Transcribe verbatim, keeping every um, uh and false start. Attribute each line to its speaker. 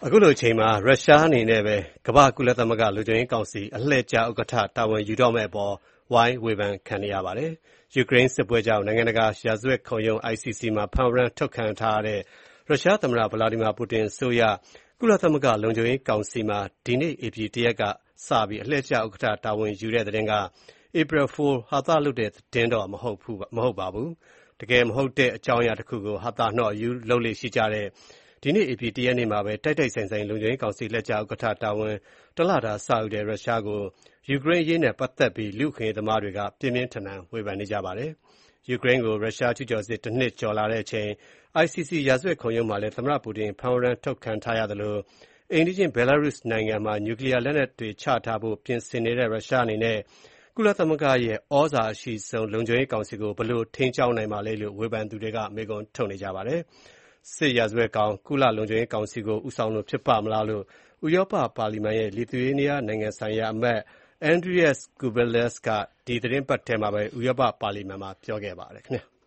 Speaker 1: အခုလိုအချိန်မှာရုရှားအနေနဲ့ပဲကမ္ဘာ့ကုလသမဂ္ဂလုံခြုံရေးကောင်စီအလှည့်ကျဥက္ကဋ္ဌတာဝန်ယူတော့မယ့်အပေါ်ဝိုင်းဝေဖန်ခံနေရပါတယ်။ ယူကရိန်းစစ်ပွဲကြောင့်နိုင်ငံတကာရာဇဝတ်ခုံရုံး I C C မှာဖမ်းဝရမ်းထုတ်ခံထားရတဲ့ရုရှားသမ္မတ Vladimir Putin အစိုးရကုလသမဂ္ဂလုံခြုံရေးကောင်စီမှာဒီနေ့ဧပြီလ ၁ ရက်ကစပြီးအလှည့်ကျဥက္ကဋ္ဌတာဝန်ယူတဲ့သတင်းက April Fool ဟာသလုပ်တဲ့သတင်းတော့မဟုတ်ပါဘူး။ တကယ်မဟုတ်တဲ့အကြောင်းအရာတခုကိုဟာသနှော့အရူးလုပ်လေ့ရှိကြတဲ့ဒီနေ့ဧပြီလ ၁ ရက်နေ့မှာပဲတိုက်တိုက်ဆိုင်ဆိုင်လုံခြုံရေးကောင်စီအလှည့်ကျဥက္ကဋ္ဌတာဝန်တလတာစယူတဲ့ရုရှားကိုယူကရိန်းအရေးနဲ့ပတ်သက်ပြီးလူ့အခွင့်အရေးသမားတွေကပြင်းပြင်းထန်ထန်ဝေဖန်နေကြပါတယ်။ ယူကရိန်းကိုရုရှားကျူးကျော်စစ်တနှစ်ကျော်လာတဲ့အချိန် I C C ရာဇဝတ်ခုံရုံးမှာလည်းသမ္မတပူတင်ဖမ်းဝရမ်းထုတ်ခံထားရသလိုအိမ်နီးချင်း Belarus နိုင်ငံမှာနျူကလီးယားလက်နက်တွေချထားဖို့ပြင်ဆင်နေတဲ့ရုရှားအနေနဲ့ကုလသမဂ္ဂရဲ့သြဇာအရှိဆုံးလုံခြုံရေးကောင်စီကိုဘယ်လိုထိန်းကျောင်းနိုင်မှာလဲလို့ဝေဖန်သူတွေကမေးခွန်းထုတ်နေကြပါတယ်။ စစ်ရာဇဝတ်ကောင်ကုလလုံခြုံရေးကောင်စီကိုဦးဆောင်လို့ဖြစ်ပါ့မလားလို့ ဥရောပပါလီမန်ရဲ့ Lithuania နိုင်ငံဆိုင်ရာအမတ် Andrius Kubilius ကဒီသီတင်းပတ်ထဲမှာပဲဥရောပပါလီမန်မှာပြောခဲ့ပါတယ်ခင်ဗျာ။